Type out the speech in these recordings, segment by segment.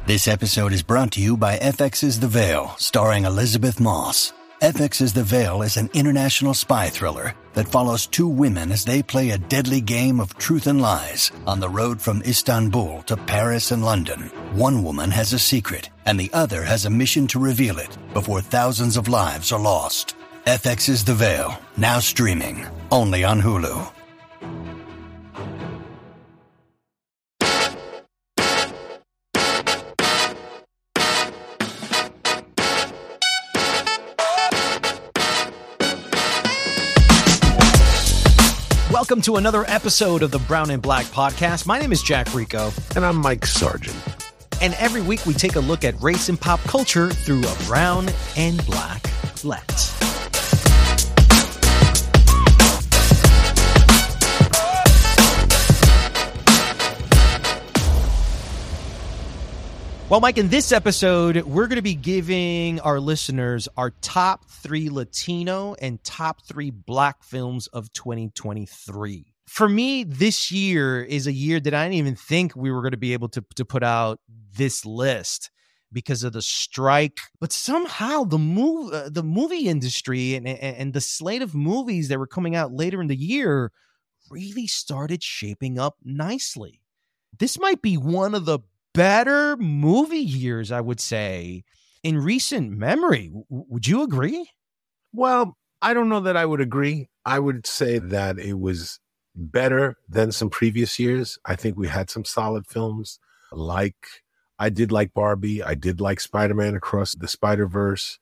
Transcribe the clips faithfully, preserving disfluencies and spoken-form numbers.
This episode is brought to you by F X's The Veil, starring Elizabeth Moss. F X's The Veil is an international spy thriller that follows two women as they play a deadly game of truth and lies on the road from Istanbul to Paris and London. One woman has a secret, and the other has a mission to reveal it before thousands of lives are lost. F X's The Veil, now streaming, only on Hulu. Welcome to another episode of the Brown and Black Podcast. My name is Jack Rico. And I'm Mike Sargent. And every week we take a look at race and pop culture through a brown and black lens. Well, Mike, in this episode, we're going to be giving our listeners our top three Latino and top three Black films of twenty twenty-three. For me, this year is a year that I didn't even think we were going to be able to, to put out this list because of the strike. But somehow the, move, uh, the movie industry and, and, and the slate of movies that were coming out later in the year really started shaping up nicely. This might be one of the better movie years, I would say, in recent memory. W- would you agree? Well, I don't know that I would agree. I would say that it was better than some previous years. I think we had some solid films. Like, I did like Barbie. I did like Spider-Man Across the Spider-Verse.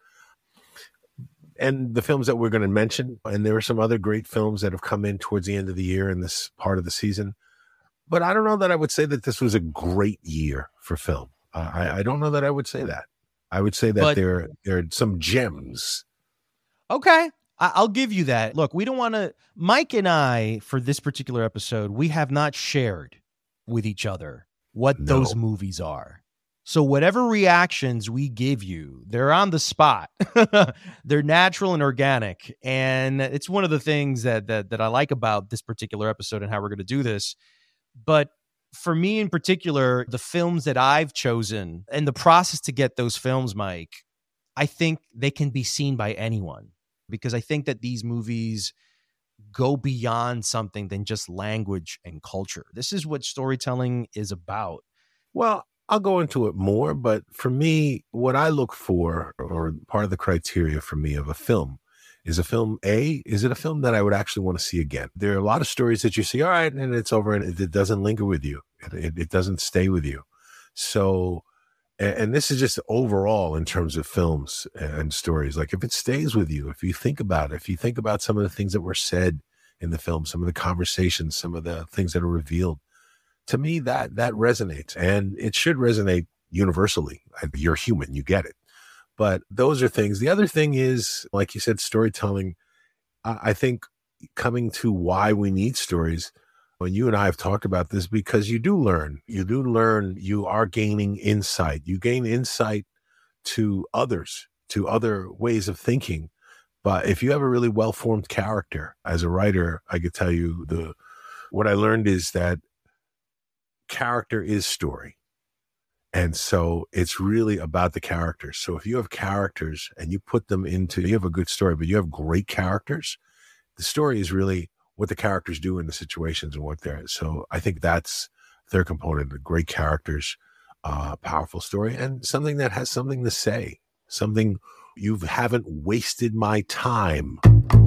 And the films that we're going to mention. And there were some other great films that have come in towards the end of the year in this part of the season. But I don't know that I would say that this was a great year for film. Uh, I, I don't know that I would say that. I would say that but, there, there are some gems. Okay, I, I'll give you that. Look, we don't want to... Mike and I, for this particular episode, we have not shared with each other what no. those movies are. So whatever reactions we give you, they're on the spot. They're natural and organic. And it's one of the things that, that, that I like about this particular episode and how we're going to do this. But for me in particular, the films that I've chosen and the process to get those films, Mike, I think they can be seen by anyone because I think that these movies go beyond something than just language and culture. This is what storytelling is about. Well, I'll go into it more, but for me, what I look for, or part of the criteria for me of a film, is a film, A, is it a film that I would actually want to see again? There are a lot of stories that you see, all right, and it's over, and it, it doesn't linger with you. It, it, it doesn't stay with you. So, and, and this is just overall in terms of films and stories. Like if it stays with you, if you think about it, if you think about some of the things that were said in the film, some of the conversations, some of the things that are revealed, to me, that that resonates. And it should resonate universally. You're human, you get it. But those are things. The other thing is, like you said, storytelling. I think coming to why we need stories, when you and I have talked about this, because you do learn, you do learn, you are gaining insight. You gain insight to others, to other ways of thinking. But if you have a really well-formed character as a writer, I could tell you the what I learned is that character is story. And so it's really about the characters. So if you have characters and you put them into, you have a good story, but you have great characters, the story is really what the characters do in the situations and what they're. So I think that's their component, the great characters, uh, powerful story, and something that has something to say, something you haven't wasted my time.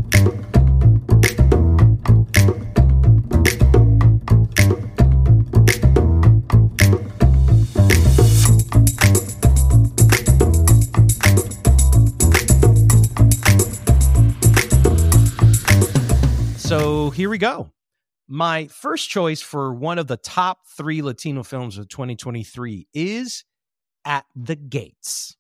So here we go. My first choice for one of the top three Latino films of twenty twenty-three is At the Gates.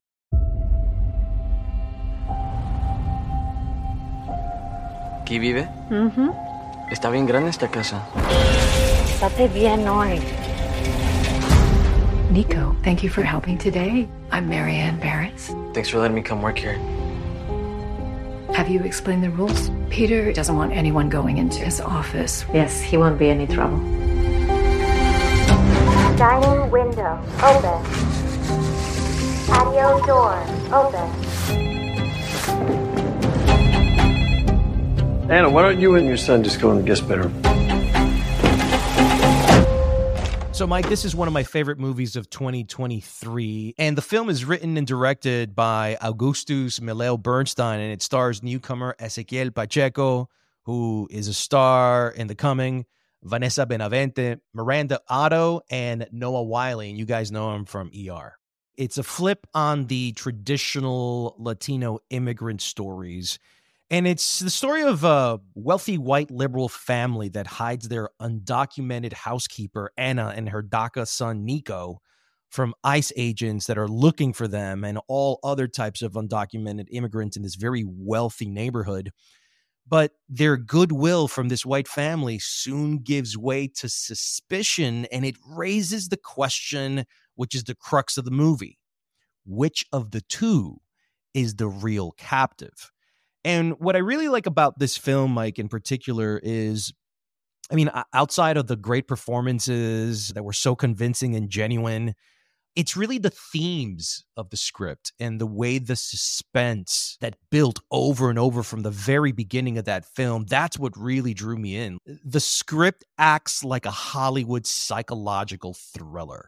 ¿Aquí vive? Mm-hmm. Está bien grande esta casa. Estate bien hoy. Nico, thank you for helping today. I'm Marianne Barretts. Thanks for letting me come work here. Have you explained the rules? Peter doesn't want anyone going into his office. Yes, he won't be any trouble. Dining window open. Patio door open. Anna, why don't you and your son just go in the guest bedroom? So, Mike, this is one of my favorite movies of twenty twenty-three, and the film is written and directed by Augustus Meleo Bernstein, and it stars newcomer Ezequiel Pacheco, who is a star in The Coming, Vanessa Benavente, Miranda Otto, and Noah Wyle, and you guys know him from E R. It's a flip on the traditional Latino immigrant stories. And it's the story of a wealthy white liberal family that hides their undocumented housekeeper, Anna, and her DACA son, Nico, from ICE agents that are looking for them and all other types of undocumented immigrants in this very wealthy neighborhood. But their goodwill from this white family soon gives way to suspicion, and it raises the question, which is the crux of the movie. Which of the two is the real captive? And what I really like about this film, Mike, in particular, is, I mean, outside of the great performances that were so convincing and genuine, it's really the themes of the script and the way the suspense that built over and over from the very beginning of that film. That's what really drew me in. The script acts like a Hollywood psychological thriller.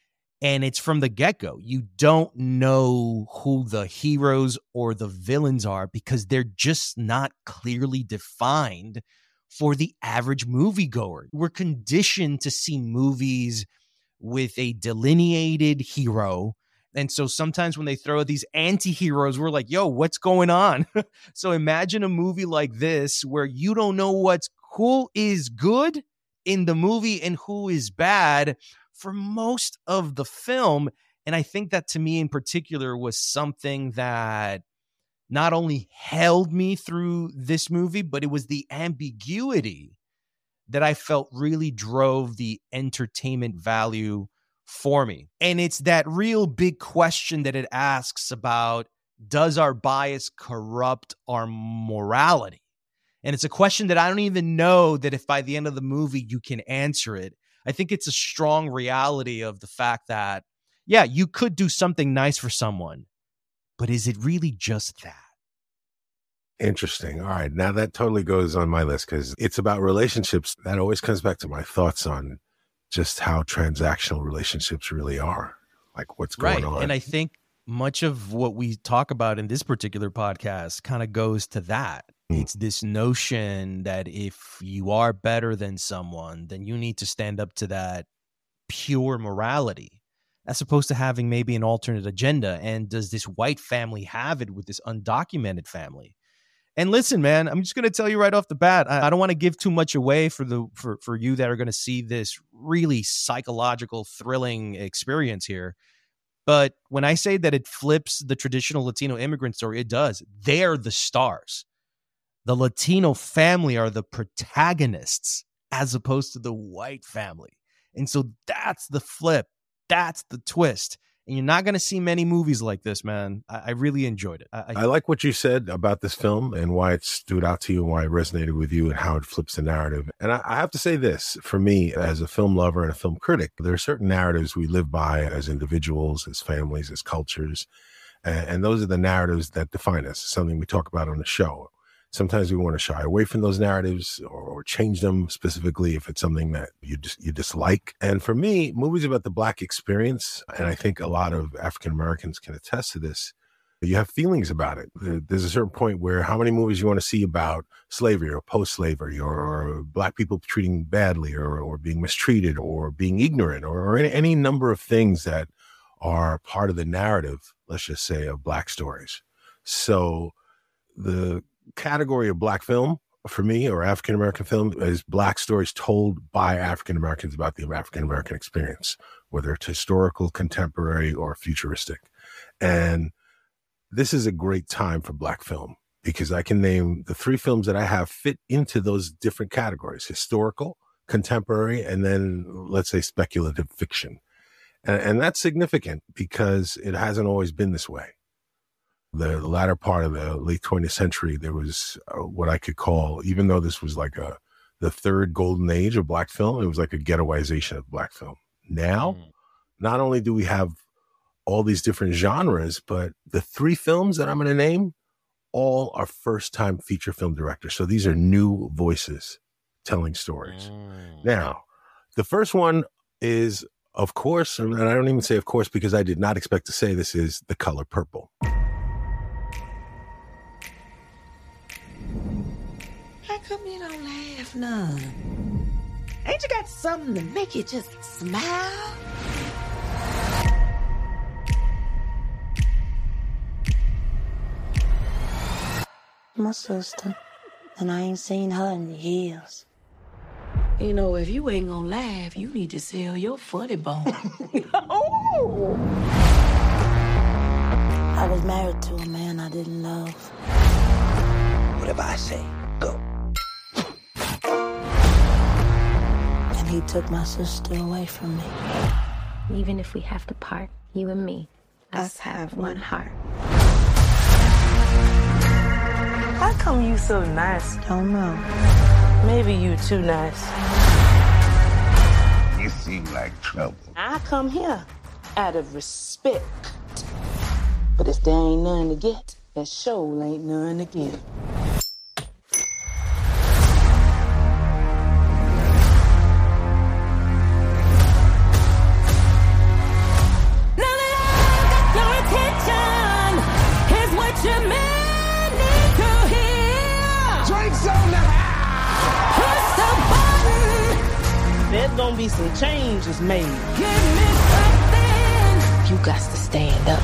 And it's from the get-go. You don't know who the heroes or the villains are because they're just not clearly defined for the average moviegoer. We're conditioned to see movies with a delineated hero. And so sometimes when they throw these anti-heroes, we're like, yo, what's going on? So imagine a movie like this where you don't know what's who is good in the movie and who is bad for most of the film. And I think that to me in particular was something that not only held me through this movie, but it was the ambiguity that I felt really drove the entertainment value for me. And it's that real big question that it asks about, does our bias corrupt our morality? And it's a question that I don't even know that if by the end of the movie you can answer it. I think it's a strong reality of the fact that, yeah, you could do something nice for someone, but is it really just that? Interesting. All right. Now that totally goes on my list because it's about relationships. That always comes back to my thoughts on just how transactional relationships really are, like what's going right. on. And I think much of what we talk about in this particular podcast kind of goes to that. It's this notion that if you are better than someone, then you need to stand up to that pure morality, as opposed to having maybe an alternate agenda. And does this white family have it with this undocumented family? And listen, man, I'm just going to tell you right off the bat, I, I don't want to give too much away for the for, for you that are going to see this really psychological, thrilling experience here. But when I say that it flips the traditional Latino immigrant story, it does. They're the stars. The Latino family are the protagonists as opposed to the white family. And so that's the flip. That's the twist. And you're not going to see many movies like this, man. I, I really enjoyed it. I, I, I like what you said about this film and why it stood out to you and why it resonated with you and how it flips the narrative. And I, I have to say this, for me, as a film lover and a film critic, there are certain narratives we live by as individuals, as families, as cultures. And, and those are the narratives that define us, something we talk about on the show. Sometimes we want to shy away from those narratives or, or change them, specifically if it's something that you just you dislike. And for me, movies about the Black experience, and I think a lot of African Americans can attest to this, you have feelings about it. There's a certain point where how many movies you want to see about slavery or post-slavery or, or Black people treating badly or, or being mistreated or being ignorant or, or any, any number of things that are part of the narrative, let's just say, of Black stories. So the category of Black film for me, or African American film, is Black stories told by African Americans about the African American experience, whether it's historical, contemporary, or futuristic. And this is a great time for Black film because I can name the three films that I have fit into those different categories: historical, contemporary, and then let's say speculative fiction. And, and that's significant because it hasn't always been this way. The latter part of the late twentieth century, there was uh, what I could call, even though this was like a the third golden age of Black film, it was like a ghettoization of Black film. Now, mm. not only do we have all these different genres, but the three films that I'm going to name, all are first-time feature film directors. So these are new voices telling stories. Mm. Now, the first one is, of course, and I don't even say of course because I did not expect to say this, is The Color Purple. How come you don't laugh none? Ain't you got something to make you just smile? My sister, and I ain't seen her in years. You know, if you ain't gonna laugh, you need to sell your funny bone. Oh! I was married to a man I didn't love. Whatever I say, go. And he took my sister away from me. Even if we have to part, you and me, us, us have one heart. How come you so nice? Don't know. Maybe you too nice. You seem like trouble. I come here out of respect. But if there ain't none to get, there sure ain't none to give. There's gonna be some changes made. Give me something. You got to stand up.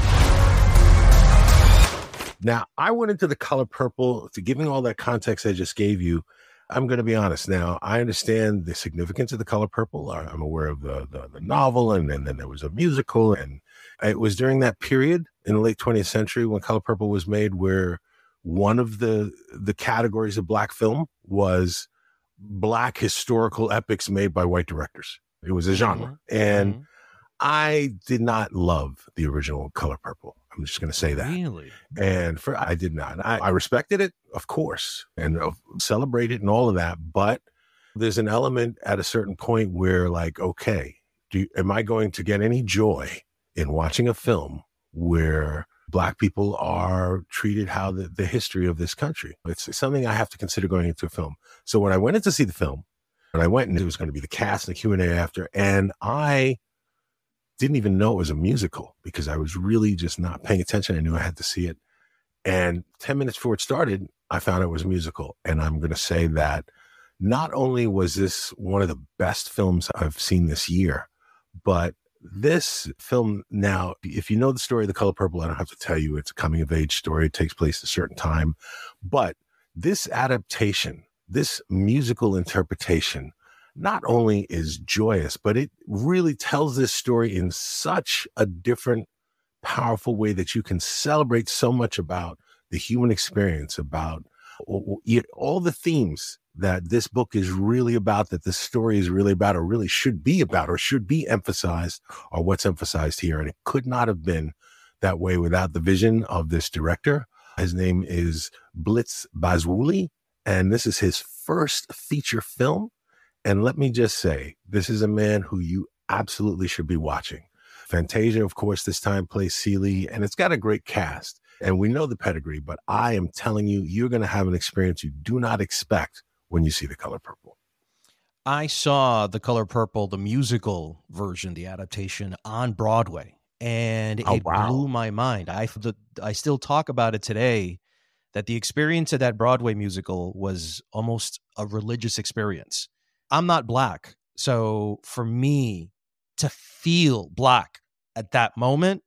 Now, I went into The Color Purple, to giving all that context I just gave you. I'm going to be honest. Now, I understand the significance of The Color Purple. I'm aware of the, the, the novel, and, and then there was a musical. And it was during that period in the late twentieth century when Color Purple was made, where one of the the categories of Black film was Black historical epics made by white directors. It was a genre. Mm-hmm. And mm-hmm. I did not love the original Color Purple. I'm just going to say that. Really? And for I did not. I, I respected it, of course, and uh, celebrated and all of that. But there's an element at a certain point where, like, okay, do you, am I going to get any joy in watching a film where Black people are treated how the, the history of this country? It's something I have to consider going into a film. So when I went in to see the film, and I went and it was going to be the cast and the Q and A after, and I didn't even know it was a musical because I was really just not paying attention. I knew I had to see it. And ten minutes before it started, I found it was a musical. And I'm going to say that not only was this one of the best films I've seen this year, but this film, now, if you know the story of The Color Purple, I don't have to tell you, it's a coming of age story. It takes place at a certain time. But this adaptation, this musical interpretation, not only is joyous, but it really tells this story in such a different, powerful way that you can celebrate so much about the human experience, about all the themes that this book is really about, that this story is really about, or really should be about, or should be emphasized, or what's emphasized here. And it could not have been that way without the vision of this director. His name is Blitz Bazwuli, and this is his first feature film. And let me just say, this is a man who you absolutely should be watching. Fantasia, of course, this time plays Celie, and it's got a great cast. And we know the pedigree, but I am telling you, you're going to have an experience you do not expect when you see The Color Purple. I saw The Color Purple, the musical version, the adaptation, on Broadway, and oh, it wow. blew my mind. I, the, I still talk about it today, that the experience of that Broadway musical was almost a religious experience. I'm not Black, so for me to feel Black at that moment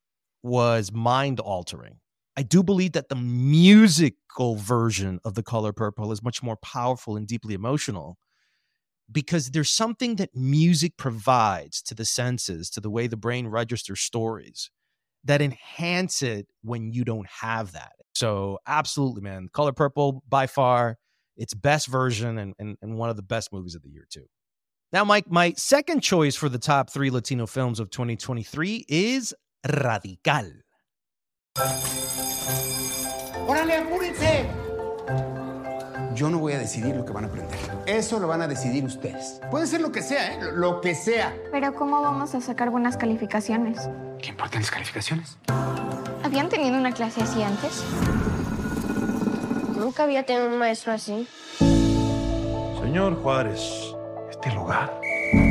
was mind-altering. I do believe that the musical version of The Color Purple is much more powerful and deeply emotional, because there's something that music provides to the senses, to the way the brain registers stories, that enhance it when you don't have that. So absolutely, man. Color Purple, by far, its best version, and, and, and one of the best movies of the year, too. Now, Mike, my second choice for the top three Latino films of twenty twenty-three is Radical. Yo no voy a decidir lo que van a aprender. Eso lo van a decidir ustedes. Puede ser lo que sea, ¿eh? Lo que sea. Pero ¿cómo vamos a sacar buenas calificaciones? ¿Qué importan las calificaciones? ¿Habían tenido una clase así antes? Nunca había tenido un maestro así. Señor Juárez, este lugar.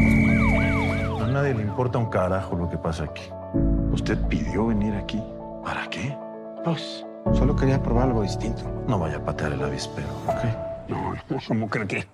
A nadie le importa un carajo lo que pasa aquí. ¿Usted pidió venir aquí? ¿Para qué? Pues, solo quería probar algo distinto. No vaya a patear el avispero, ¿ok? No, no, ¿cómo cree que?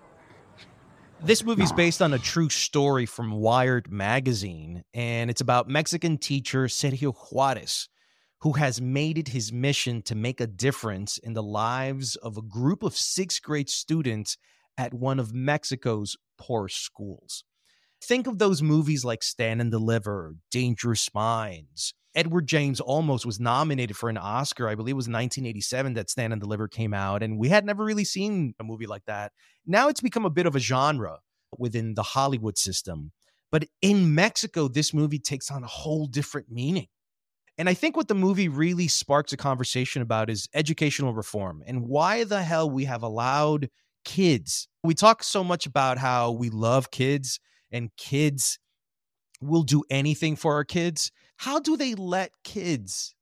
This movie is based on a true story from Wired magazine, and it's about Mexican teacher Sergio Juarez, who has made it his mission to make a difference in the lives of a group of sixth grade students at one of Mexico's poorest schools. Think of those movies like Stand and Deliver, Dangerous Minds. Edward James Olmos was nominated for an Oscar. I believe it was nineteen eighty-seven that Stand and Deliver came out, and we had never really seen a movie like that. Now it's become a bit of a genre within the Hollywood system. But in Mexico, this movie takes on a whole different meaning. And I think what the movie really sparks a conversation about is educational reform and why the hell we have allowed kids. We talk so much about how we love kids and kids will do anything for our kids. How do they let kids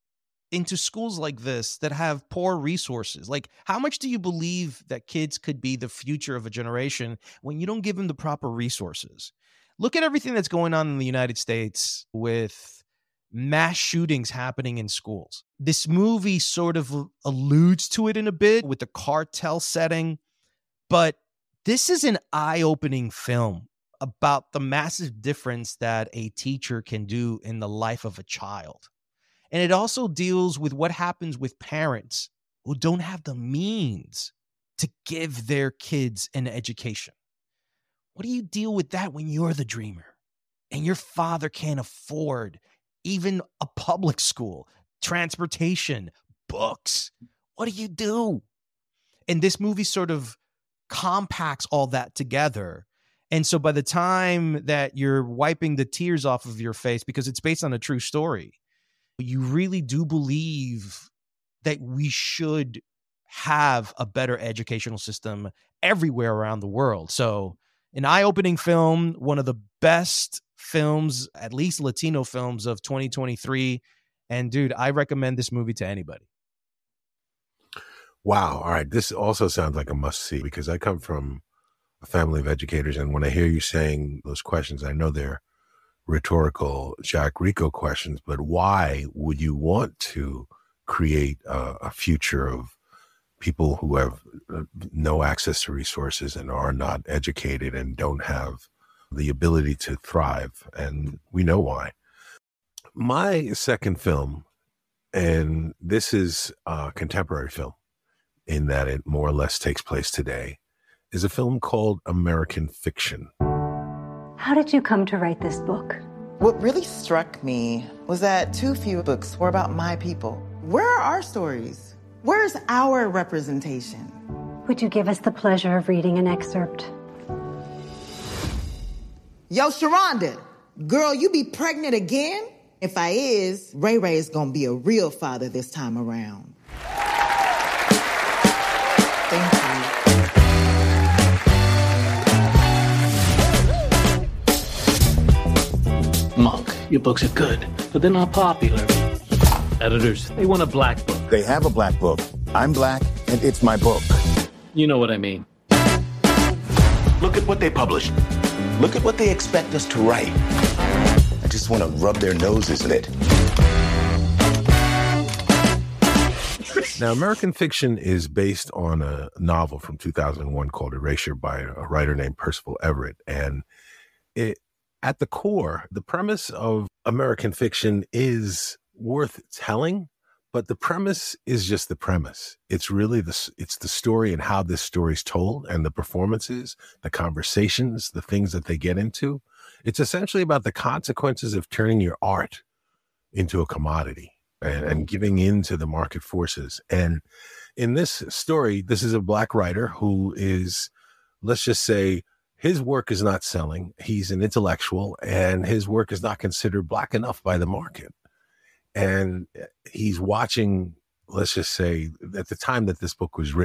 into schools like this that have poor resources? Like, how much do you believe that kids could be the future of a generation when you don't give them the proper resources? Look at everything that's going on in the United States with mass shootings happening in schools. This movie sort of alludes to it in a bit with the cartel setting, but this is an eye-opening film about the massive difference that a teacher can do in the life of a child. And it also deals with what happens with parents who don't have the means to give their kids an education. What do you deal with that when you're the dreamer and your father can't afford even a public school, transportation, books? What do you do? And this movie sort of compacts all that together. And so by the time that you're wiping the tears off of your face, because it's based on a true story, you really do believe that we should have a better educational system everywhere around the world. So an eye-opening film, one of the best films, at least Latino films of twenty twenty-three. And dude, I recommend this movie to anybody. Wow. All right. This also sounds like a must-see because I come from a family of educators. And when I hear you saying those questions, I know they're rhetorical Jack Rico questions, but why would you want to create a, a future of people who have no access to resources and are not educated and don't have the ability to thrive? And we know why. My second film, and this is a contemporary film in that it more or less takes place today, is a film called American Fiction. How did you come to write this book? What really struck me was that too few books were about my people. Where are our stories? Where's our representation? Would you give us the pleasure of reading an excerpt? Yo, Sharonda, girl, you be pregnant again? If I is, Ray Ray is gonna be a real father this time around. Thank you. Monk, your books are good, but they're not popular. Editors, they want a black book. They have a black book. I'm black, and it's my book. You know what I mean. Look at what they published. Look at what they expect us to write. I just want to rub their noses in it. Now, American Fiction is based on a novel from two thousand one called Erasure by a writer named Percival Everett. And it, at the core, the premise of American Fiction is worth telling, but the premise is just the premise. It's really the, it's the story and how this story is told and the performances, the conversations, the things that they get into. It's essentially about the consequences of turning your art into a commodity and, and giving in to the market forces. And in this story, this is a black writer who is, let's just say, his work is not selling. He's an intellectual and his work is not considered black enough by the market. And he's watching, let's just say, at the time that this book was written,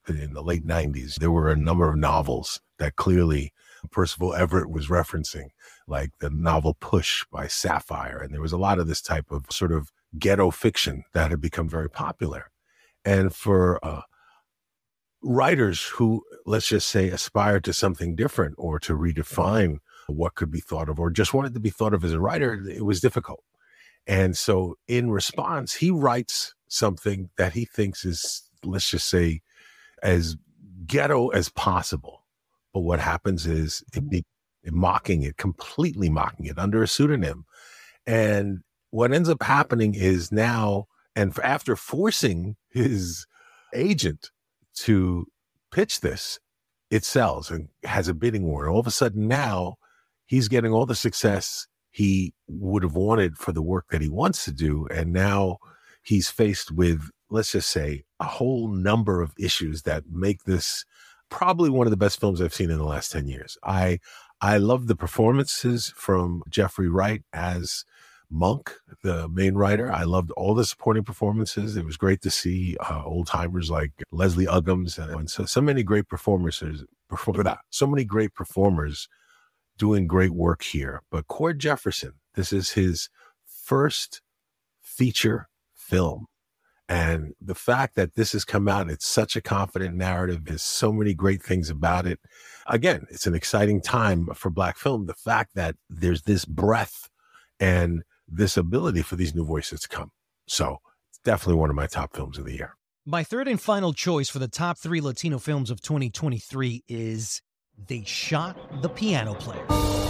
in the late nineties, there were a number of novels that clearly Percival Everett was referencing, like the novel Push by Sapphire. And there was a lot of this type of sort of ghetto fiction that had become very popular. And for uh, writers who, let's just say, aspired to something different or to redefine what could be thought of or just wanted to be thought of as a writer, it was difficult. And so in response, he writes something that he thinks is, let's just say, as ghetto as possible. But what happens is it be mocking it, completely mocking it under a pseudonym. And what ends up happening is now, and after forcing his agent to pitch this, it sells and has a bidding war. All of a sudden now he's getting all the success he would have wanted for the work that he wants to do. And now he's faced with, let's just say, a whole number of issues that make this probably one of the best films I've seen in the last ten years. I I love the performances from Jeffrey Wright as Monk, the main writer. I loved all the supporting performances. It was great to see uh, old timers like Leslie Uggams and, and so so many great performers. Perform, so many great performers doing great work here. But Cord Jefferson, this is his first feature film. And the fact that this has come out, it's such a confident narrative. There's so many great things about it. Again, it's an exciting time for Black film. The fact that there's this breadth and this ability for these new voices to come. So it's definitely one of my top films of the year. My third and final choice for the top three Latino films of twenty twenty-three is They Shot the Piano Player.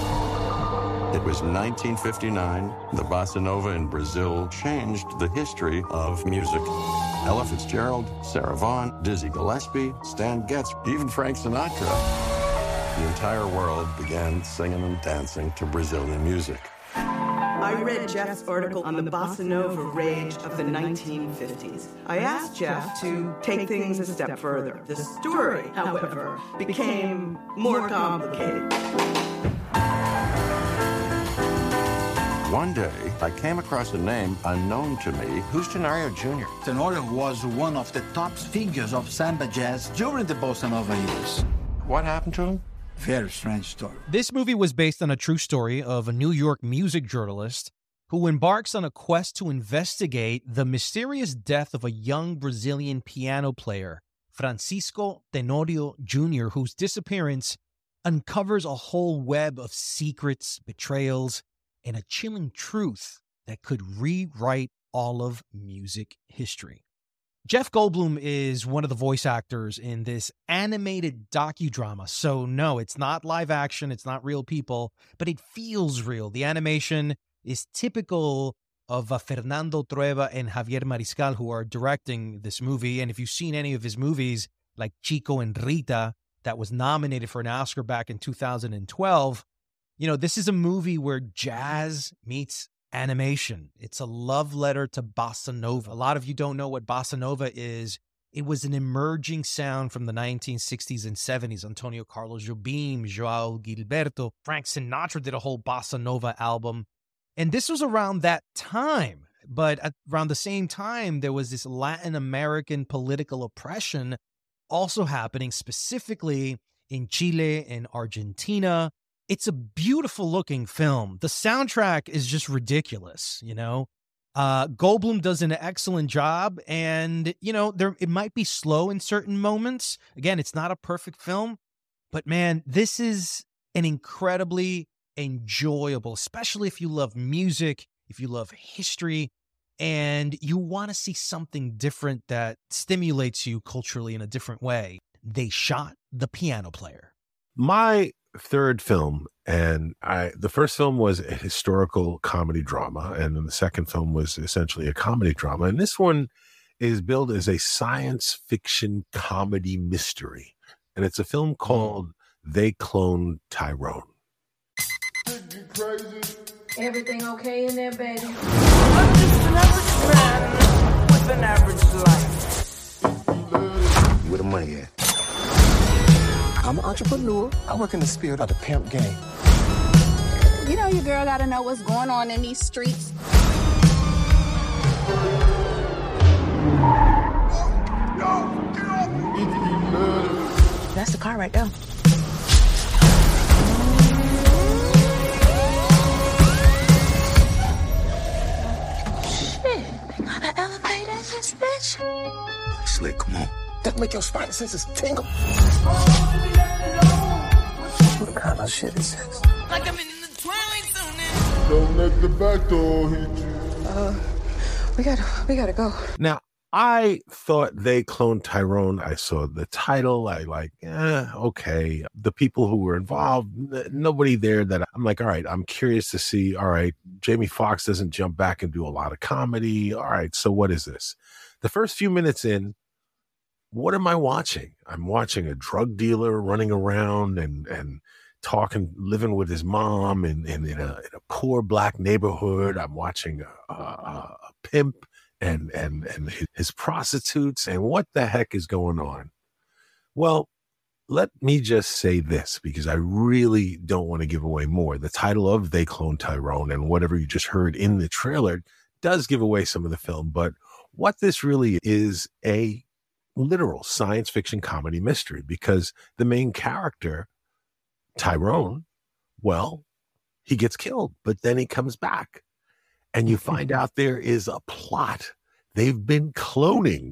It was nineteen fifty-nine. The bossa nova in Brazil changed the history of music. Ella Fitzgerald, Sarah Vaughan, Dizzy Gillespie, Stan Getz, even Frank Sinatra. The entire world began singing and dancing to Brazilian music. I read Jeff's article on the bossa nova rage of the nineteen fifties. I asked Jeff to take things a step further. The story, however, became more complicated. One day, I came across a name unknown to me. Who's Tenorio Junior? Tenorio was one of the top figures of samba jazz during the bossa nova years. What happened to him? Very strange story. This movie was based on a true story of a New York music journalist who embarks on a quest to investigate the mysterious death of a young Brazilian piano player, Francisco Tenorio Junior, whose disappearance uncovers a whole web of secrets, betrayals, and a chilling truth that could rewrite all of music history. Jeff Goldblum is one of the voice actors in this animated docudrama. So no, it's not live action, it's not real people, but it feels real. The animation is typical of uh, Fernando Trueba and Javier Mariscal, who are directing this movie. And if you've seen any of his movies, like Chico and Rita, that was nominated for an Oscar back in two thousand twelve, you know, this is a movie where jazz meets animation. It's a love letter to bossa nova. A lot of you don't know what bossa nova is. It was an emerging sound from the nineteen sixties and seventies. Antonio Carlos Jobim, Joao Gilberto, Frank Sinatra did a whole bossa nova album. And this was around that time. But at, around the same time, there was this Latin American political oppression also happening, specifically in Chile and Argentina. It's a beautiful looking film. The soundtrack is just ridiculous, you know. Uh, Goldblum does an excellent job, and, you know, there it might be slow in certain moments. Again, it's not a perfect film, but man, this is an incredibly enjoyable, especially if you love music, if you love history, and you want to see something different that stimulates you culturally in a different way. They Shot the Piano Player. My third film, and I the first film was a historical comedy drama, and then the second film was essentially a comedy drama, and this one is billed as a science fiction comedy mystery, and it's a film called They Cloned Tyrone. Everything okay in there, baby? I'm just an average man with an average life. Where the money at? I'm an entrepreneur. I work in the spirit of the pimp game. You know your girl gotta know what's going on in these streets. That's the car right there. Shit, they got an elevator in this bitch. Slick, come on. That make your spider senses tingle. What kind of shit is this? Like I'm in the twilight zone. Don't let the back door hit you. Uh, we gotta, we gotta go. Now, I thought They Cloned Tyrone. I saw the title. I like, eh, okay. The people who were involved, n- nobody there that I'm like, all right, I'm curious to see, all right, Jamie Foxx doesn't jump back and do a lot of comedy. All right, so what is this? The first few minutes in, what am I watching? I'm watching a drug dealer running around and, and talking, living with his mom in, in, in, a, in a poor black neighborhood. I'm watching a, a, a pimp and and and his prostitutes, and what the heck is going on? Well, let me just say this, because I really don't want to give away more. The title of They Cloned Tyrone and whatever you just heard in the trailer does give away some of the film, but what this really is a literal science fiction comedy mystery, because the main character, Tyrone, well, he gets killed, but then he comes back. And you find out there is a plot. They've been cloning,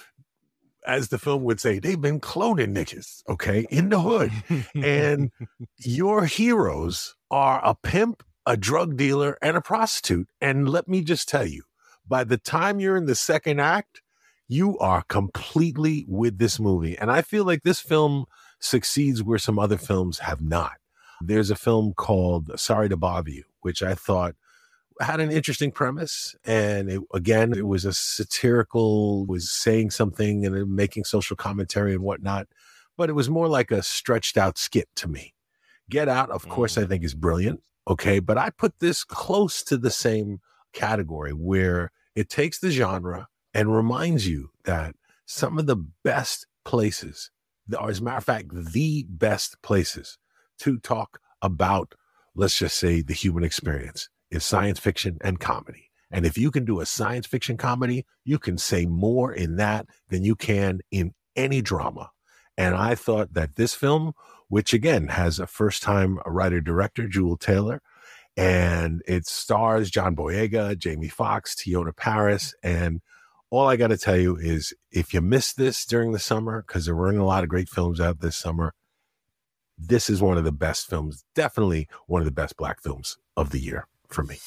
as the film would say, they've been cloning niggas, okay, in the hood. And your heroes are a pimp, a drug dealer, and a prostitute. And let me just tell you, by the time you're in the second act, you are completely with this movie. And I feel like this film succeeds where some other films have not. There's a film called Sorry to Bother You, which I thought had an interesting premise, and it, again, it was a satirical, was saying something and making social commentary and whatnot, but it was more like a stretched out skit to me. Get Out, of mm. course, I think is brilliant, okay, but I put this close to the same category where it takes the genre and reminds you that some of the best places, or as a matter of fact, the best places to talk about, let's just say, the human experience is science fiction and comedy. And if you can do a science fiction comedy, you can say more in that than you can in any drama. And I thought that this film, which again has a first-time writer-director, Jewel Taylor, and it stars John Boyega, Jamie Foxx, Teyonah Parris, and all I got to tell you is, if you missed this during the summer, because there weren't a lot of great films out this summer, this is one of the best films, definitely one of the best Black films of the year for me.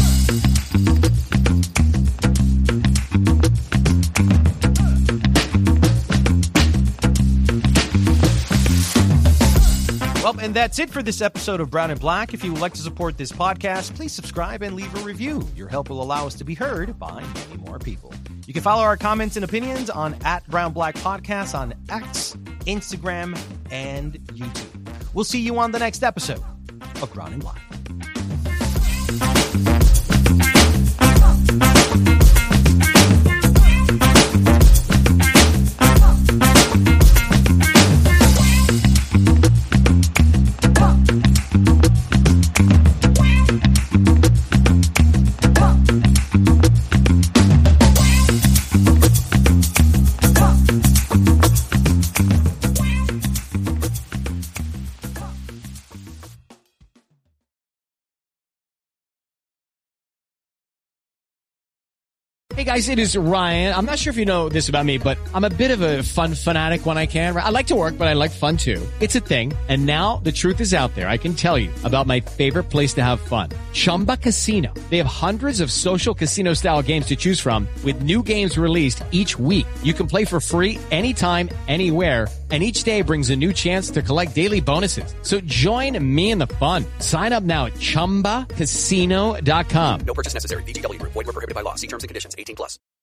Well, and that's it for this episode of Brown and Black. If you would like to support this podcast, please subscribe and leave a review. Your help will allow us to be heard by many more people. You can follow our comments and opinions on at Brown Black Podcast on X, Instagram, and YouTube. We'll see you on the next episode of Brown and Black. Hey guys, it is Ryan. I'm not sure if you know this about me, but I'm a bit of a fun fanatic when I can. I like to work, but I like fun too. It's a thing. And now the truth is out there. I can tell you about my favorite place to have fun. Chumba Casino. They have hundreds of social casino style games to choose from with new games released each week. You can play for free anytime, anywhere. And each day brings a new chance to collect daily bonuses. So join me in the fun. Sign up now at chumba casino dot com. No purchase necessary. V G W Group. Void where prohibited by law. See terms and conditions. eighteen plus.